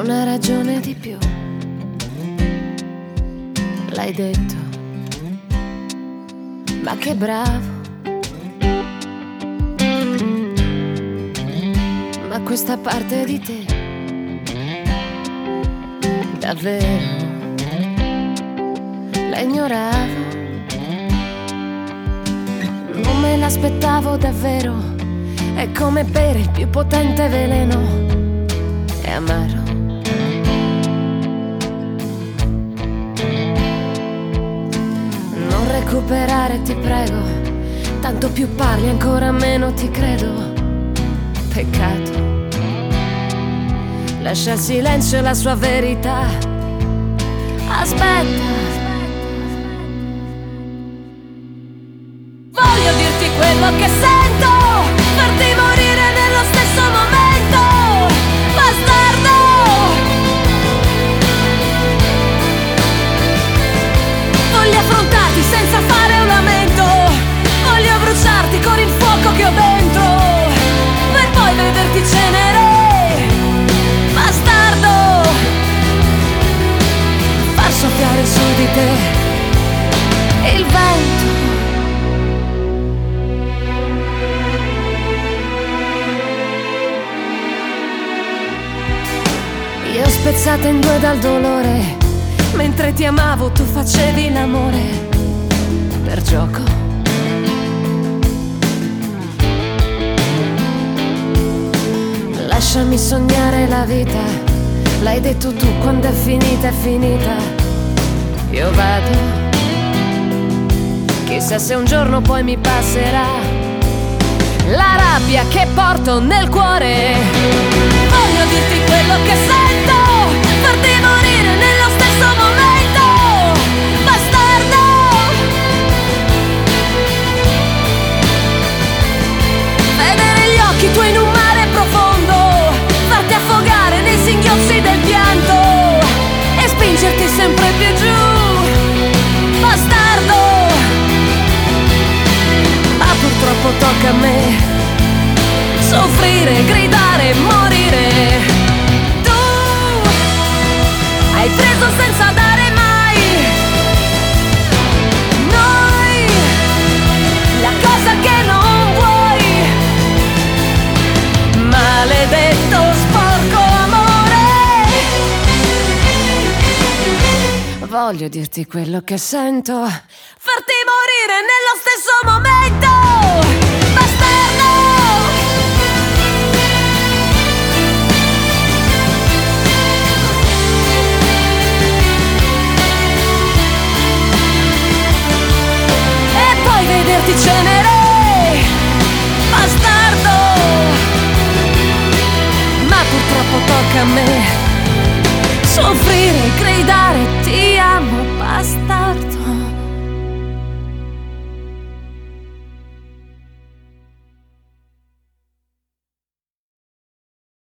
una ragione di più. L'hai detto, ma che bravo. Ma questa parte di te, davvero, la ignoravo. Non me l'aspettavo davvero. È come bere il più potente veleno. È amaro. Non recuperare, ti prego. Tanto più parli, ancora meno ti credo. Peccato. Lascia il silenzio e la sua verità. Aspetta. Voglio dirti quello che sento, farti morire nello stesso momento, bastardo. Voglio affrontarti senza fare un lamento, voglio bruciarti con il fuoco che ho dentro, per poi vederti cenere, bastardo. Far soffiare su di te il vento. Io spezzata in due dal dolore, mentre ti amavo tu facevi l'amore per gioco. Lasciami sognare la vita, l'hai detto tu, quando è finita è finita. Io vado, chissà se un giorno poi mi passerà la rabbia che porto nel cuore. Voglio dirti quello che sento, farti morire nello stesso momento, bastardo. Vedere gli occhi tuoi in un mare profondo, farti affogare nei singhiozzi del pianto e spingerti sempre più giù, bastardo. Ma purtroppo tocca a me soffrire, gridare, morire. Tu hai preso senza dare mai. Noi, la cosa che non vuoi. Maledetto sporco amore. Voglio dirti quello che sento, farti morire nello stesso momento, bastardo. Vederti cenere, bastardo. Ma purtroppo tocca a me soffrire, gridare.